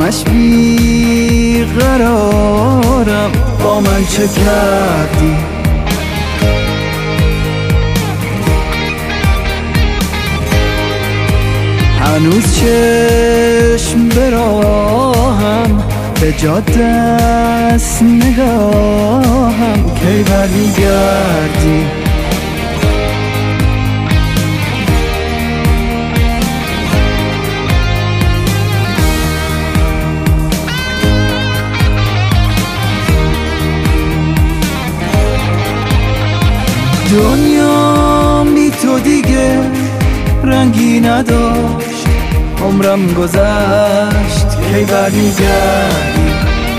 همش بی قرارم، با من چه کردی؟ هنوز چشم به راهم، به جا دست نگاهم، کی برمیگردی؟ دنیا بی تو دیگه رنگی نداشت، عمرم گذشت، کی برمیگردی؟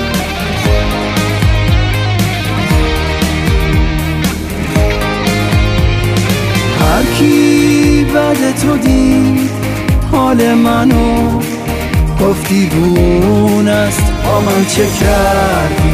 هر کی بعد تو دید حال منو، گفتی گونه است، با من چه کردی؟